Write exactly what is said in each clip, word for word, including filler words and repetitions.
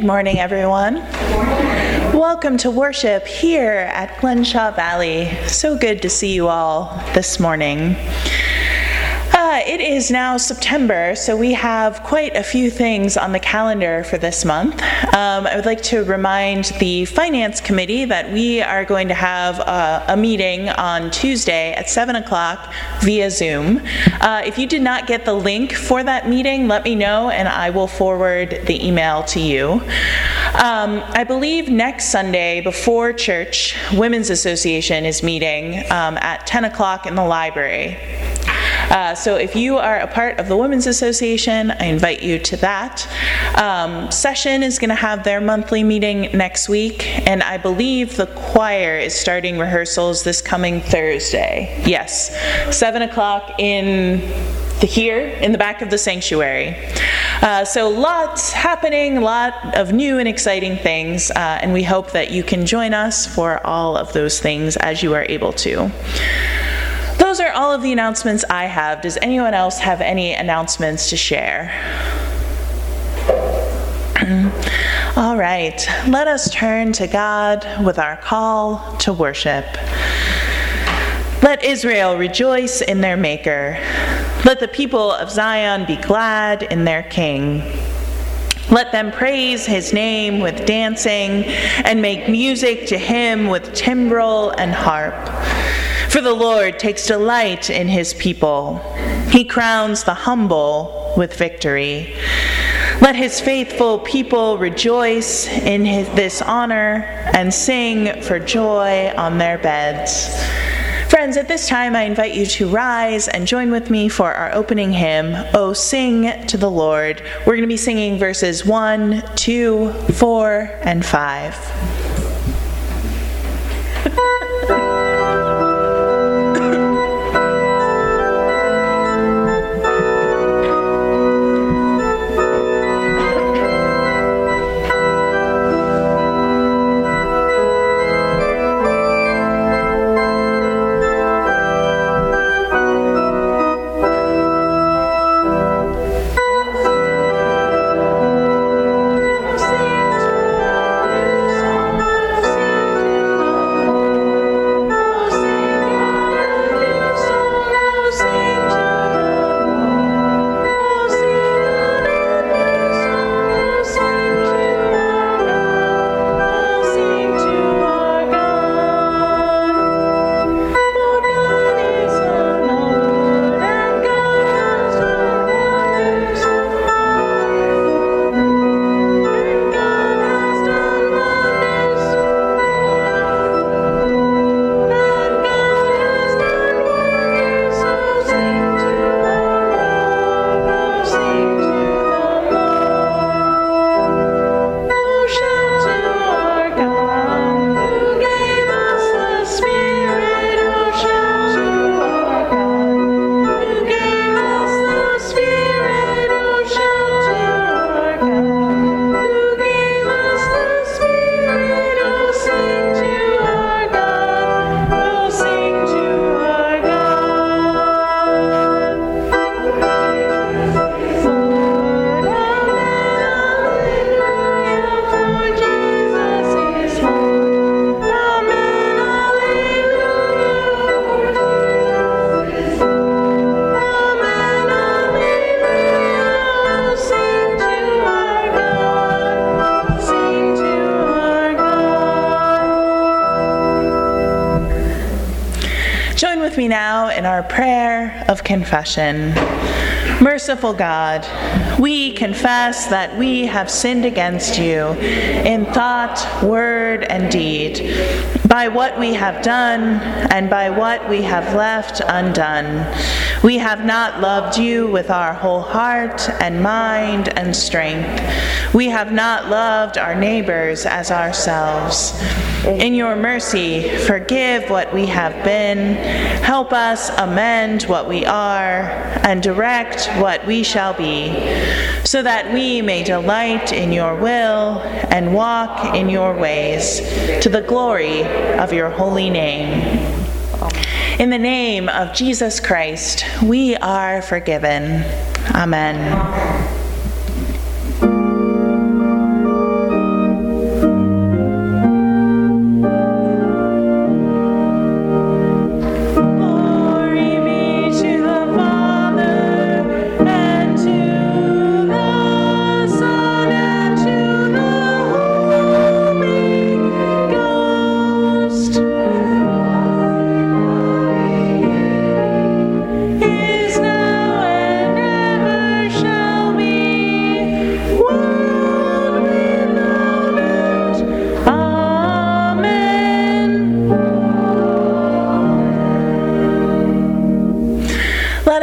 Good morning, everyone. Good morning. Welcome to worship here at Glenshaw Valley. So good to see you all this morning. Uh, it is now September, so we have quite a few things on the calendar for this month. Um, I would like to remind the Finance Committee that we are going to have uh, a meeting on Tuesday at seven o'clock via Zoom. Uh, if you did not get the link for that meeting, let me know and I will forward the email to you. Um, I believe next Sunday before church, Women's Association is meeting um, at ten o'clock in the library. Uh, so if you are a part of the Women's Association, I invite you to that. Um, Session is going to have their monthly meeting next week, and I believe the choir is starting rehearsals this coming Thursday. Yes, seven o'clock in the, here in the back of the sanctuary. Uh, so lots happening, a lot of new and exciting things, uh, and we hope that you can join us for all of those things as you are able to. Those are all of the announcements I have. Does anyone else have any announcements to share? All right, let us turn to God with our call to worship. Let Israel rejoice in their Maker. Let the people of Zion be glad in their King. Let them praise his name with dancing and make music to him with timbrel and harp. For the Lord takes delight in his people. He crowns the humble with victory. Let his faithful people rejoice in his, this honor and sing for joy on their beds. Friends, at this time I invite you to rise and join with me for our opening hymn, "O Sing to the Lord." We're going to be singing verses one, two, four, and five. With me now in our prayer of confession. Merciful God, we confess that we have sinned against you in thought, word, and deed, by what we have done and by what we have left undone. We have not loved you with our whole heart and mind and strength. We have not loved our neighbors as ourselves. In your mercy, forgive what we have been, help us amend what we are, and direct what we shall be, so that we may delight in your will and walk in your ways, to the glory of your holy name. In the name of Jesus Christ, we are forgiven. Amen.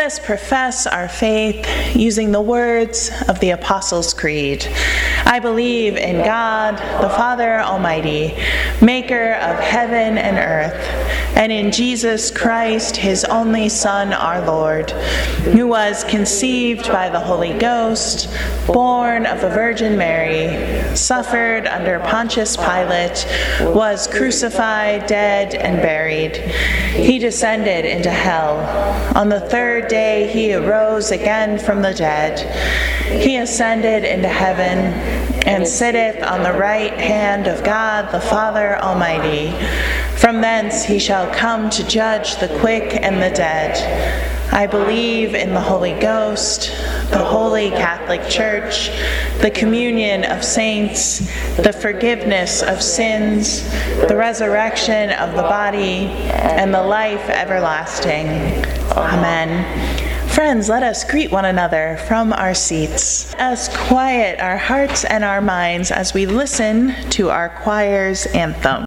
us profess our faith using the words of the Apostles' Creed. I believe in God, the Father Almighty, maker of heaven and earth, and in Jesus Christ, his only Son, our Lord, who was conceived by the Holy Ghost, born of the Virgin Mary, suffered under Pontius Pilate, was crucified, dead, and buried. He descended into hell. On the third day he arose again from the dead. He ascended into heaven and sitteth on the right hand of God the Father Almighty. From thence he shall come to judge the quick and the dead. I believe in the Holy Ghost, the Holy Catholic Church, the communion of saints, the forgiveness of sins, the resurrection of the body, and the life everlasting. Amen. Friends, let us greet one another from our seats. Let us quiet our hearts and our minds as we listen to our choir's anthem.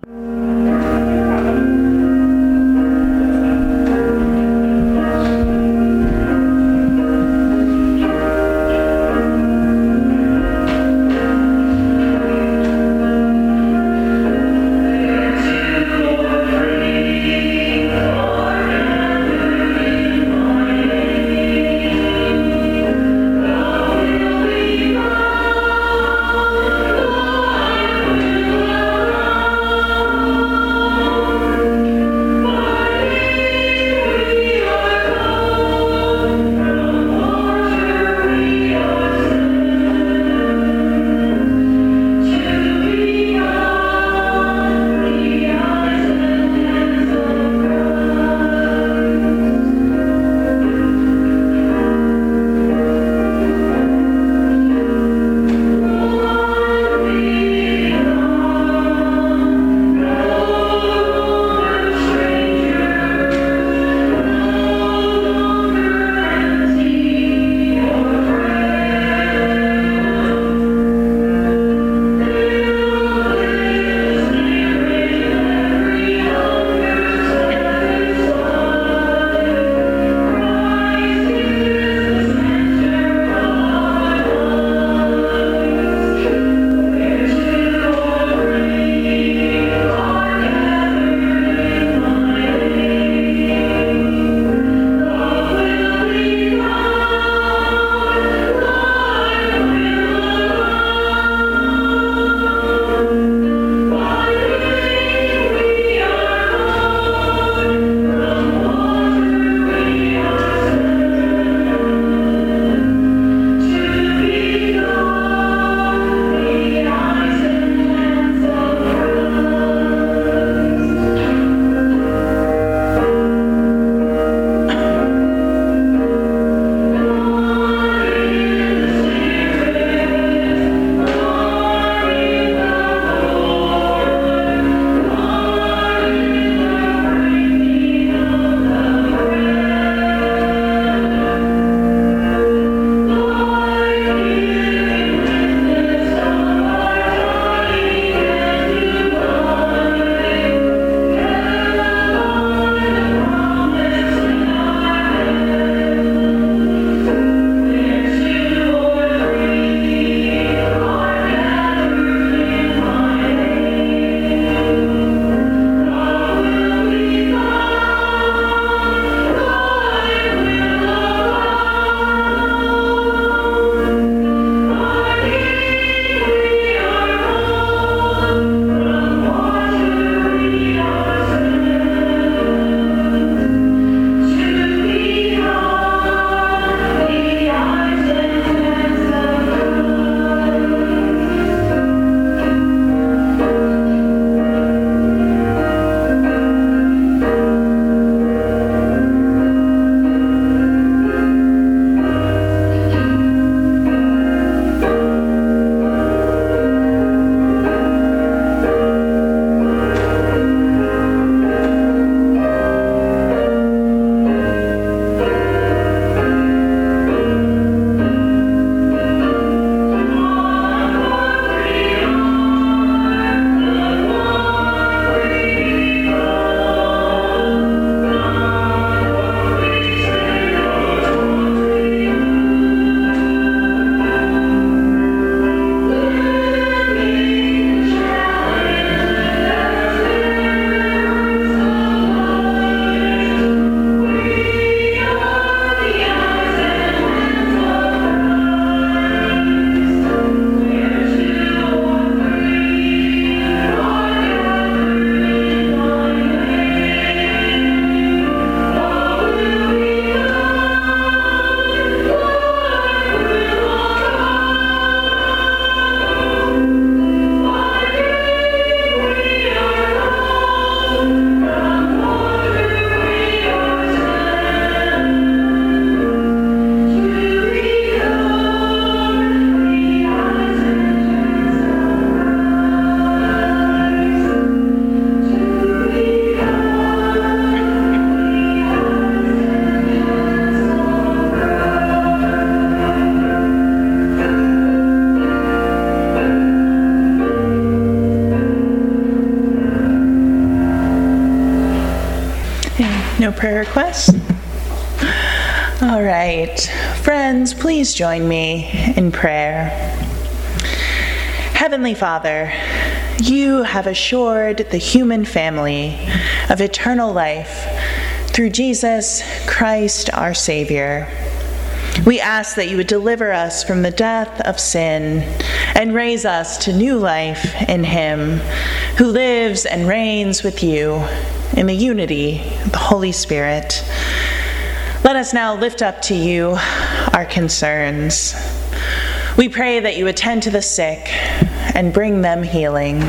No prayer requests? All right. Friends, please join me in prayer. Heavenly Father, you have assured the human family of eternal life through Jesus Christ, our Savior. We ask that you would deliver us from the death of sin and raise us to new life in him, who lives and reigns with you in the unity of the Holy Spirit. Let us now lift up to you our concerns. We pray that you attend to the sick and bring them healing.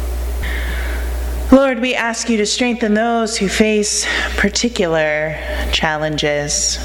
Lord, we ask you to strengthen those who face particular challenges.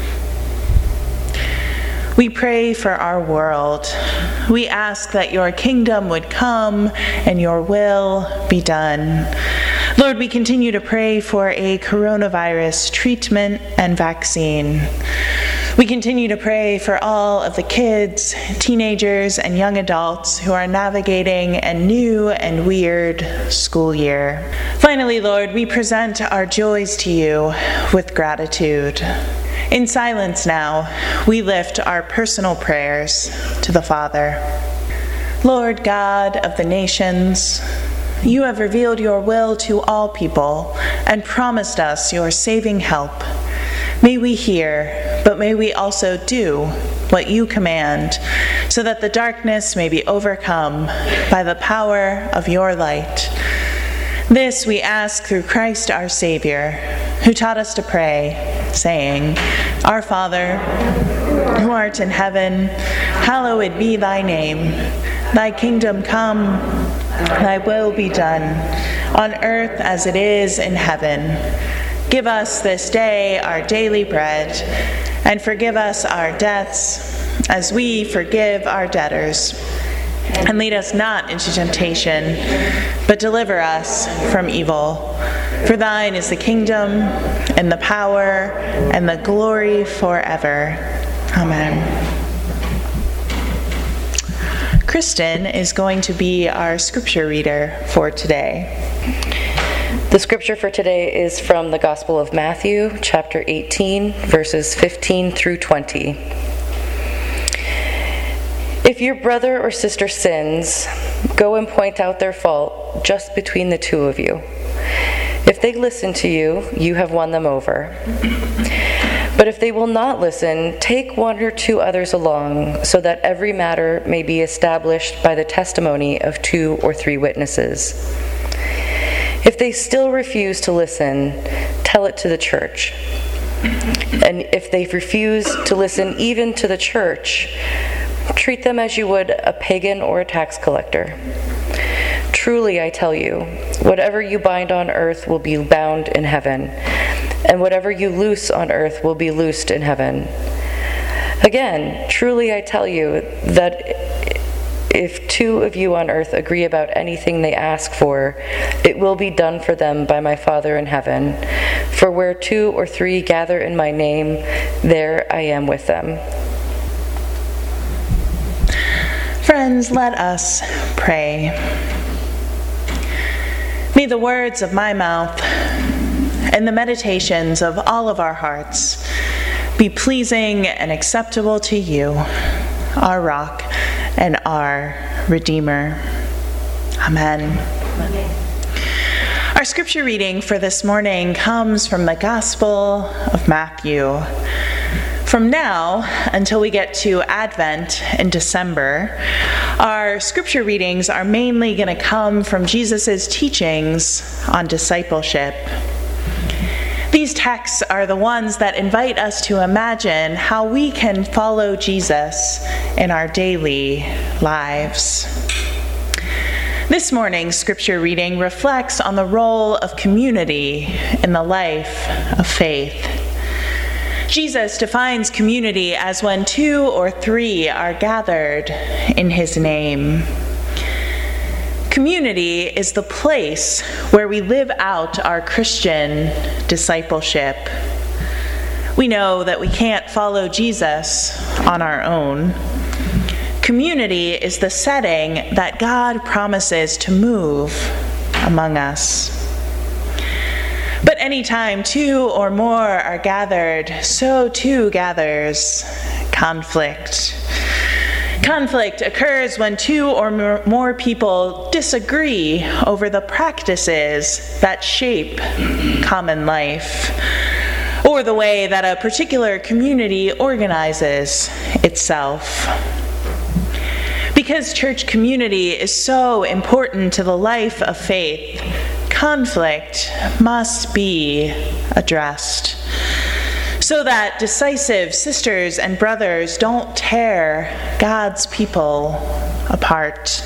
We pray for our world. We ask that your kingdom would come and your will be done. Lord, we continue to pray for a coronavirus treatment and vaccine. We continue to pray for all of the kids, teenagers, and young adults who are navigating a new and weird school year. Finally, Lord, we present our joys to you with gratitude. In silence now, we lift our personal prayers to the Father. Lord God of the nations, you have revealed your will to all people and promised us your saving help. May we hear, but may we also do what you command, so that the darkness may be overcome by the power of your light. This we ask through Christ our Savior, who taught us to pray, saying, Our Father, who art in heaven, hallowed be thy name. Thy kingdom come, thy will be done, on earth as it is in heaven. Give us this day our daily bread, and forgive us our debts, as we forgive our debtors. And lead us not into temptation, but deliver us from evil. For thine is the kingdom, and the power, and the glory forever. Amen. Kristen is going to be our scripture reader for today. The scripture for today is from the Gospel of Matthew, chapter eighteen, verses fifteen through twenty. If your brother or sister sins, go and point out their fault just between the two of you. If they listen to you, you have won them over. But if they will not listen, take one or two others along, so that every matter may be established by the testimony of two or three witnesses. If they still refuse to listen, tell it to the church. And if they refuse to listen even to the church, treat them as you would a pagan or a tax collector. Truly, I tell you, whatever you bind on earth will be bound in heaven, and whatever you loose on earth will be loosed in heaven. Again, truly I tell you that if two of you on earth agree about anything they ask for, it will be done for them by my Father in heaven. For where two or three gather in my name, there I am with them. Friends, let us pray. May the words of my mouth and the meditations of all of our hearts be pleasing and acceptable to you, our rock and our Redeemer. Amen. Our scripture reading for this morning comes from the Gospel of Matthew. From now until we get to Advent in December, our scripture readings are mainly going to come from Jesus' teachings on discipleship. These texts are the ones that invite us to imagine how we can follow Jesus in our daily lives. This morning's scripture reading reflects on the role of community in the life of faith. Jesus defines community as when two or three are gathered in his name. Community is the place where we live out our Christian discipleship. We know that we can't follow Jesus on our own. Community is the setting that God promises to move among us. But anytime two or more are gathered, so too gathers conflict. Conflict occurs when two or more people disagree over the practices that shape common life, or the way that a particular community organizes itself. Because church community is so important to the life of faith, conflict must be addressed, so that decisive sisters and brothers don't tear God's people apart.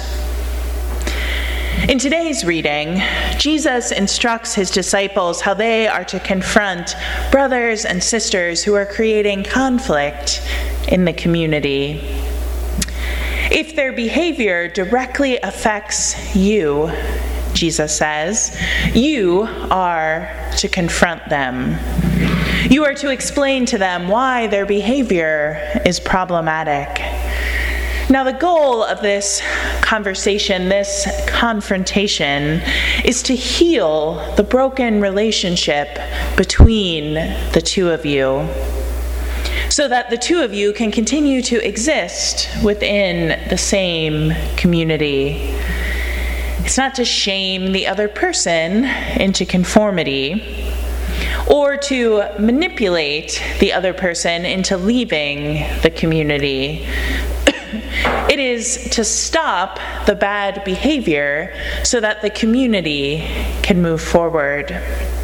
In today's reading, Jesus instructs his disciples how they are to confront brothers and sisters who are creating conflict in the community. If their behavior directly affects you, Jesus says, you are to confront them. You are to explain to them why their behavior is problematic. Now, the goal of this conversation, this confrontation, is to heal the broken relationship between the two of you, so that the two of you can continue to exist within the same community. It's not to shame the other person into conformity, or to manipulate the other person into leaving the community. It is to stop the bad behavior so that the community can move forward.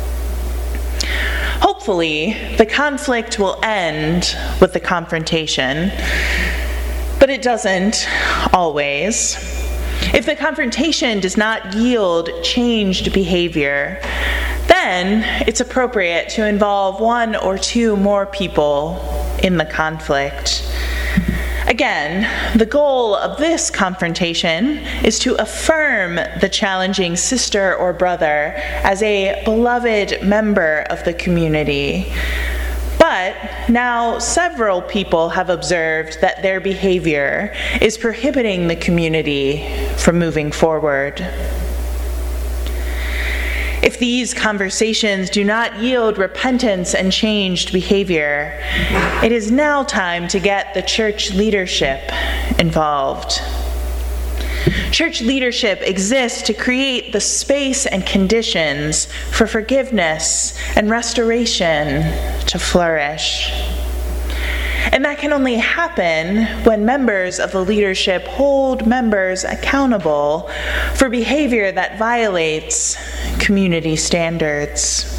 Hopefully, the conflict will end with the confrontation, but it doesn't always. If the confrontation does not yield changed behavior, then it's appropriate to involve one or two more people in the conflict. Again, the goal of this confrontation is to affirm the challenging sister or brother as a beloved member of the community. But now several people have observed that their behavior is prohibiting the community from moving forward. If these conversations do not yield repentance and changed behavior, it is now time to get the church leadership involved. Church leadership exists to create the space and conditions for forgiveness and restoration to flourish. And that can only happen when members of the leadership hold members accountable for behavior that violates community standards.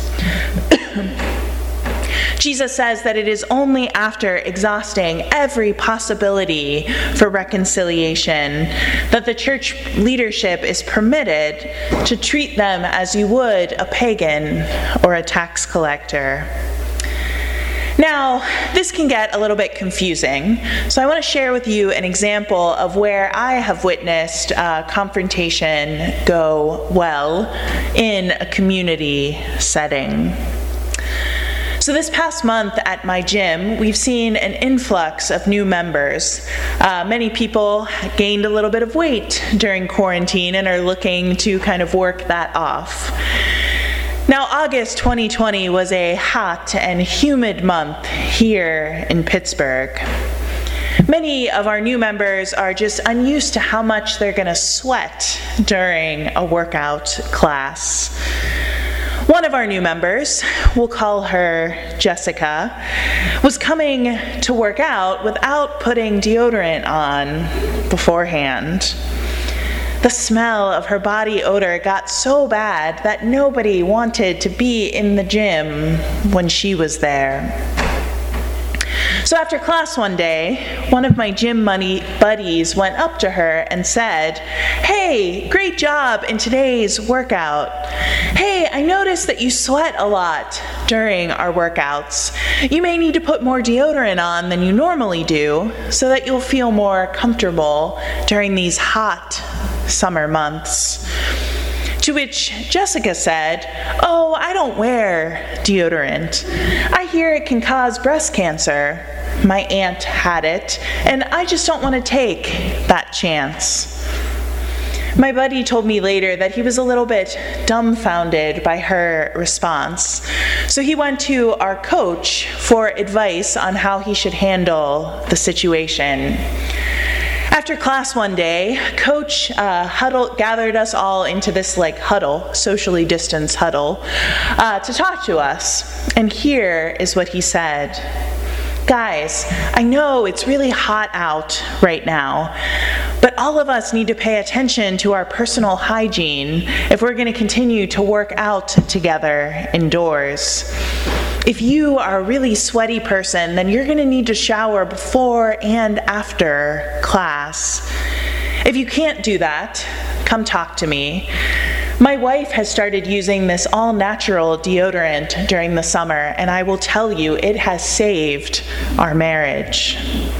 Jesus says that it is only after exhausting every possibility for reconciliation that the church leadership is permitted to treat them as you would a pagan or a tax collector. Now, this can get a little bit confusing, so I want to share with you an example of where I have witnessed uh, confrontation go well in a community setting. So this past month at my gym, we've seen an influx of new members. Uh, many people gained a little bit of weight during quarantine and are looking to kind of work that off. Now, August twenty twenty was a hot and humid month here in Pittsburgh. Many of our new members are just unused to how much they're going to sweat during a workout class. One of our new members, we'll call her Jessica, was coming to work out without putting deodorant on beforehand. The smell of her body odor got so bad that nobody wanted to be in the gym when she was there. So after class one day, one of my gym money buddies went up to her and said, "Hey, great job in today's workout. Hey, I noticed that you sweat a lot during our workouts. You may need to put more deodorant on than you normally do so that you'll feel more comfortable during these hot summer months." To which Jessica said, "Oh, I don't wear deodorant. I hear it can cause breast cancer. My aunt had it, and I just don't want to take that chance." My buddy told me later that he was a little bit dumbfounded by her response. So he went to our coach for advice on how he should handle the situation. After class one day, Coach uh, huddled, gathered us all into this like huddle, socially distanced huddle, uh, to talk to us. And here is what he said. Guys, I know it's really hot out right now, but all of us need to pay attention to our personal hygiene if we're going to continue to work out together indoors. If you are a really sweaty person, then you're going to need to shower before and after class. If you can't do that, come talk to me. My wife has started using this all-natural deodorant during the summer, and I will tell you, it has saved our marriage.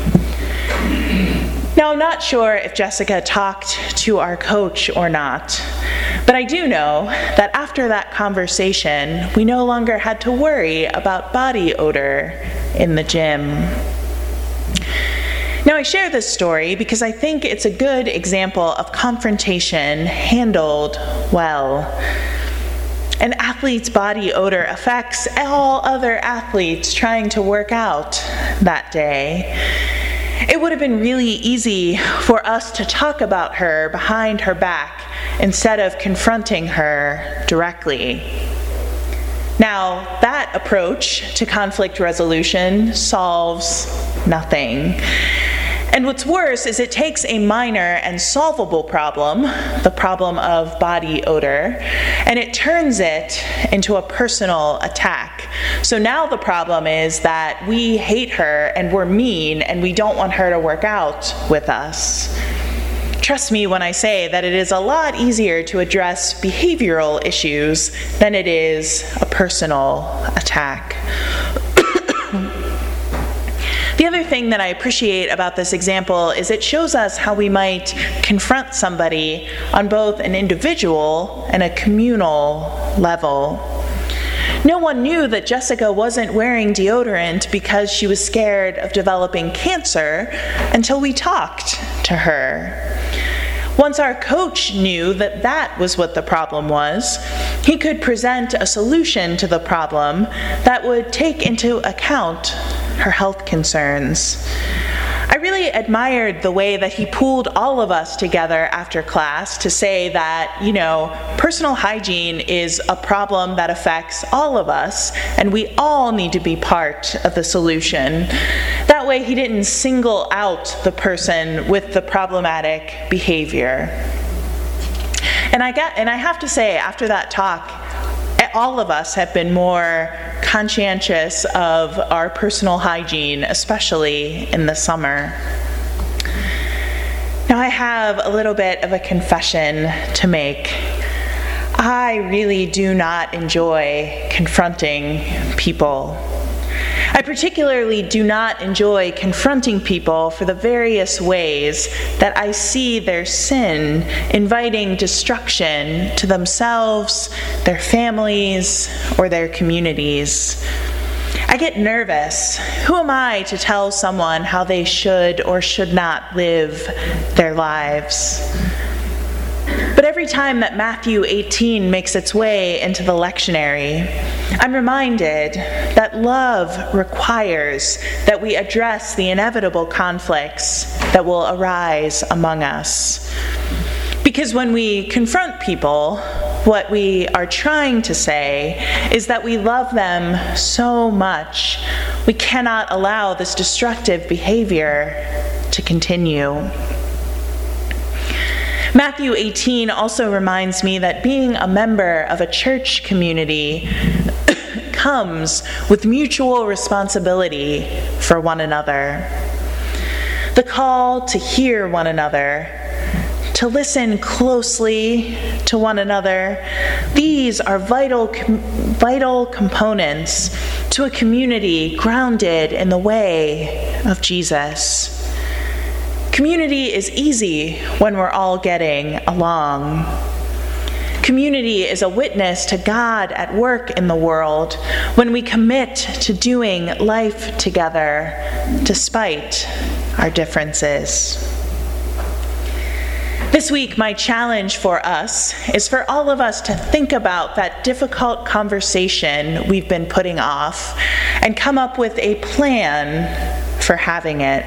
Now, I'm not sure if Jessica talked to our coach or not, but I do know that after that conversation, we no longer had to worry about body odor in the gym. Now, I share this story because I think it's a good example of confrontation handled well. An athlete's body odor affects all other athletes trying to work out that day. It would have been really easy for us to talk about her behind her back instead of confronting her directly. Now, that approach to conflict resolution solves nothing. And what's worse is it takes a minor and solvable problem, the problem of body odor, and it turns it into a personal attack. So now the problem is that we hate her and we're mean and we don't want her to work out with us. Trust me when I say that it is a lot easier to address behavioral issues than it is a personal attack. The other thing that I appreciate about this example is it shows us how we might confront somebody on both an individual and a communal level. No one knew that Jessica wasn't wearing deodorant because she was scared of developing cancer until we talked to her. Once our coach knew that that was what the problem was, he could present a solution to the problem that would take into account her health concerns. I really admired the way that he pulled all of us together after class to say that, you know, personal hygiene is a problem that affects all of us, and we all need to be part of the solution. That way he didn't single out the person with the problematic behavior. And I got, and I have to say, after that talk, all of us have been more conscientious of our personal hygiene, especially in the summer. Now, I have a little bit of a confession to make. I really do not enjoy confronting people. I particularly do not enjoy confronting people for the various ways that I see their sin inviting destruction to themselves, their families, or their communities. I get nervous. Who am I to tell someone how they should or should not live their lives? But every time that Matthew eighteen makes its way into the lectionary, I'm reminded that love requires that we address the inevitable conflicts that will arise among us. Because when we confront people, what we are trying to say is that we love them so much, we cannot allow this destructive behavior to continue. Matthew eighteen also reminds me that being a member of a church community comes with mutual responsibility for one another. The call to hear one another, to listen closely to one another, these are vital, vital components to a community grounded in the way of Jesus. Community is easy when we're all getting along. Community is a witness to God at work in the world when we commit to doing life together despite our differences. This week, my challenge for us is for all of us to think about that difficult conversation we've been putting off and come up with a plan for having it.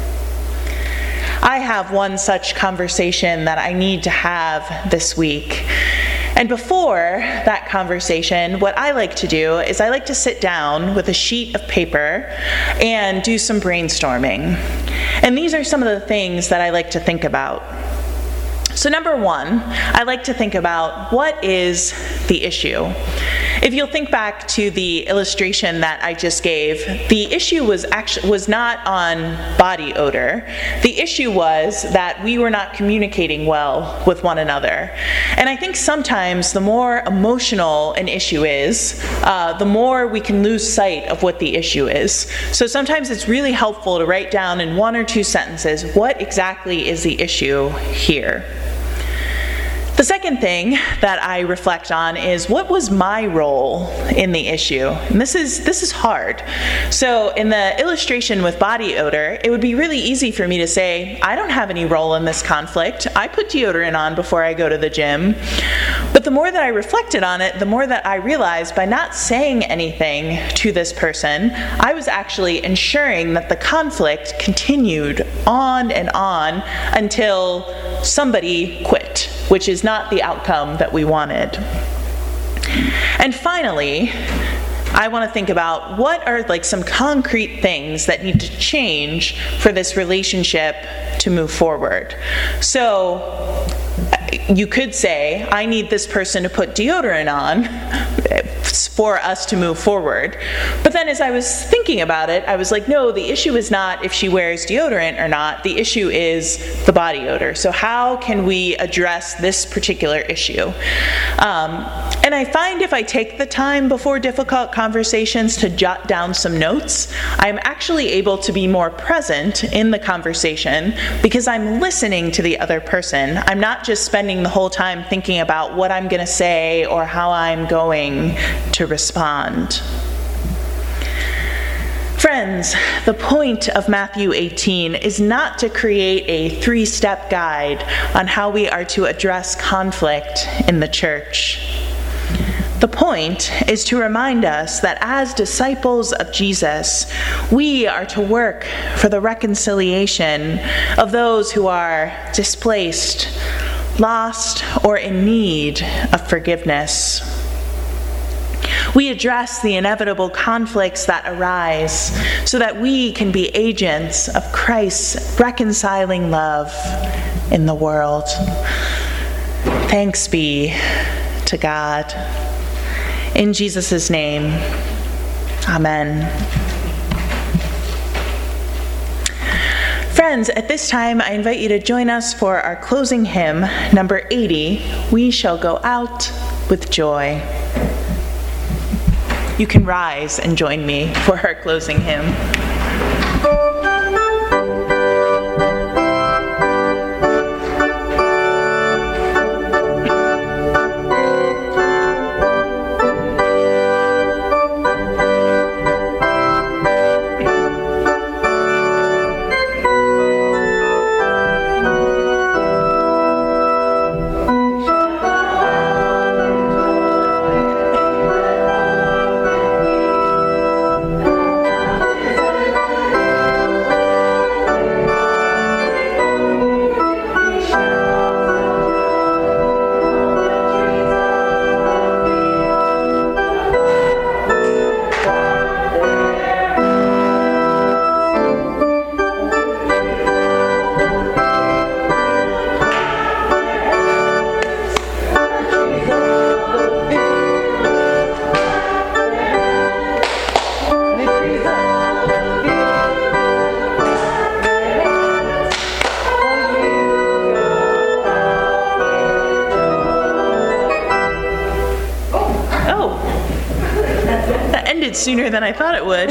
I have one such conversation that I need to have this week. And before that conversation, what I like to do is I like to sit down with a sheet of paper and do some brainstorming. And these are some of the things that I like to think about. So number one, I like to think about what is the issue. If you'll think back to the illustration that I just gave, the issue was actually was not on body odor. The issue was that we were not communicating well with one another. And I think sometimes the more emotional an issue is, uh, the more we can lose sight of what the issue is. So sometimes it's really helpful to write down in one or two sentences what exactly is the issue here. The second thing that I reflect on is what was my role in the issue? And this is this is hard. So in the illustration with body odor, it would be really easy for me to say, I don't have any role in this conflict. I put deodorant on before I go to the gym. But the more that I reflected on it, the more that I realized by not saying anything to this person, I was actually ensuring that the conflict continued on and on until somebody quit, which is not the outcome that we wanted. And finally, I want to think about what are like some concrete things that need to change for this relationship to move forward. So you could say, I need this person to put deodorant on for us to move forward. But then as I was thinking about it, I was like, no, the issue is not if she wears deodorant or not. The issue is the body odor. So how can we address this particular issue? Um, and I find if I take the time before difficult conversations to jot down some notes, I'm actually able to be more present in the conversation because I'm listening to the other person. I'm not just spending the whole time thinking about what I'm going to say or how I'm going to respond. Friends, the point of Matthew eighteen is not to create a three-step guide on how we are to address conflict in the church. The point is to remind us that as disciples of Jesus, we are to work for the reconciliation of those who are displaced, lost, or in need of forgiveness. We address the inevitable conflicts that arise so that we can be agents of Christ's reconciling love in the world. Thanks be to God. In Jesus' name, amen. Friends, at this time, I invite you to join us for our closing hymn, number eighty, We Shall Go Out with Joy. You can rise and join me for our closing hymn. Sooner than I thought it would.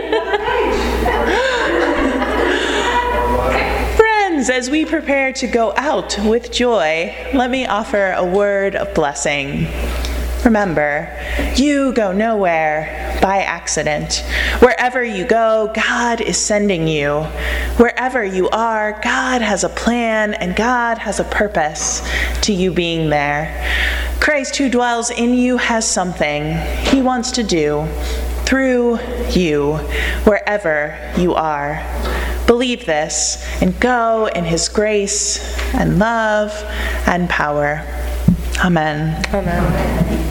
Friends, as we prepare to go out with joy, let me offer a word of blessing. Remember, you go nowhere by accident. Wherever you go, God is sending you. Wherever you are, God has a plan and God has a purpose to you being there. Christ who dwells in you has something he wants to do through you, wherever you are. Believe this and go in his grace and love and power. Amen. Amen.